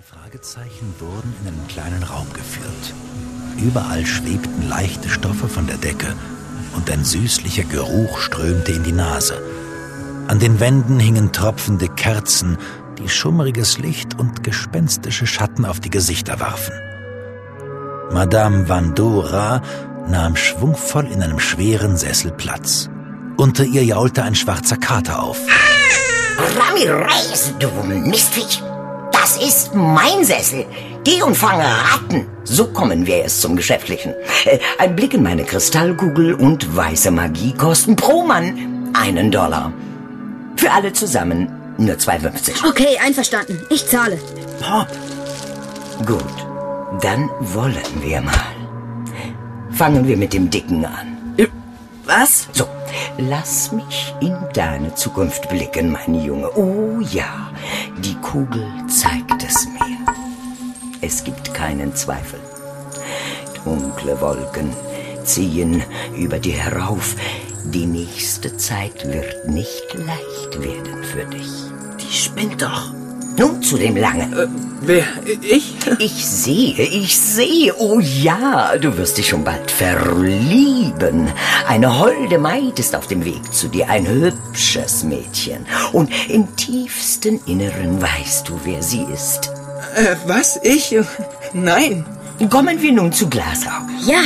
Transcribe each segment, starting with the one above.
Fragezeichen wurden in einen kleinen Raum geführt. Überall schwebten leichte Stoffe von der Decke und ein süßlicher Geruch strömte in die Nase. An den Wänden hingen tropfende Kerzen, die schummriges Licht und gespenstische Schatten auf die Gesichter warfen. Madame Vandora nahm schwungvoll in einem schweren Sessel Platz. Unter ihr jaulte ein schwarzer Kater auf. Ramirez, du Mistviech! Das ist mein Sessel. Geh und fange Ratten. So kommen wir erst zum Geschäftlichen. Ein Blick in meine Kristallkugel und weiße Magie kosten pro Mann $1. Für alle zusammen nur 2,50. Okay, einverstanden. Ich zahle. Gut, dann wollen wir mal. Fangen wir mit dem Dicken an. Was? So, lass mich in deine Zukunft blicken, mein Junge. Oh ja, die Kugel zeigt es mir. Es gibt keinen Zweifel. Dunkle Wolken ziehen über dir herauf. Die nächste Zeit wird nicht leicht werden für dich. Die spinnt doch. Nun zu dem Langen. Wer? Ich? Ich sehe. Oh ja, du wirst dich schon bald verlieben. Eine holde Maid ist auf dem Weg zu dir, ein hübsches Mädchen. Und im tiefsten Inneren weißt du, wer sie ist. Was? Ich? Nein. Kommen wir nun zu Glasau. Ja.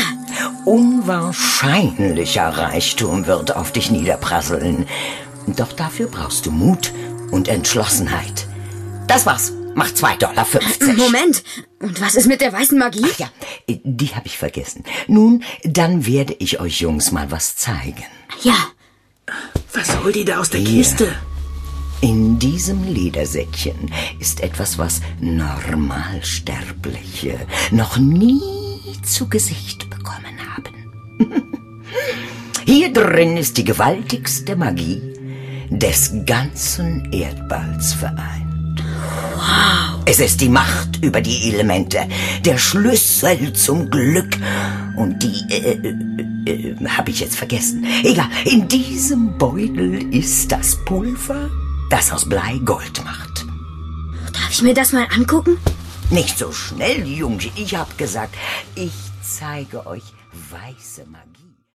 Unwahrscheinlicher Reichtum wird auf dich niederprasseln. Doch dafür brauchst du Mut und Entschlossenheit. Das war's. Macht $2,50. Moment. Und was ist mit der weißen Magie? Ach ja, die habe ich vergessen. Nun, dann werde ich euch Jungs mal was zeigen. Ja. Was holt die da aus der Hier. Kiste? In diesem Ledersäckchen ist etwas, was Normalsterbliche noch nie zu Gesicht bekommen haben. Hier drin ist die gewaltigste Magie des ganzen Erdballs vereint. Wow. Es ist die Macht über die Elemente, der Schlüssel zum Glück. Und die, habe ich jetzt vergessen. Egal, in diesem Beutel ist das Pulver, das aus Blei Gold macht. Darf ich mir das mal angucken? Nicht so schnell, Junge. Ich hab gesagt, ich zeige euch weiße Magie.